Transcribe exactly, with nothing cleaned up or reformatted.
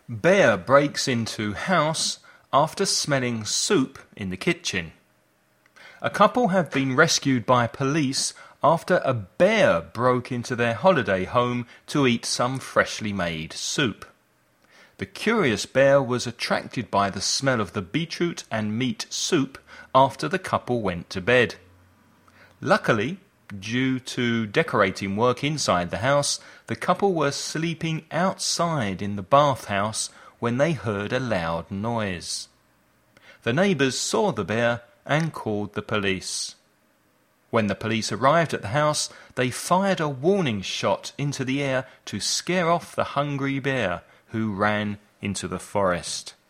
Bear breaks into house after smelling soup in the kitchen. A couple have been rescued by police after a bear broke into their holiday home to eat some freshly made soup. The curious bear was attracted by the smell of the beetroot and meat soup after the couple went to bed. Luckily, due to decorating work inside the house, the couple were sleeping outside in the bathhouse when they heard a loud noise. The neighbours saw the bear and called the police. When the police arrived at the house, they fired a warning shot into the air to scare off the hungry bear, who ran into the forest.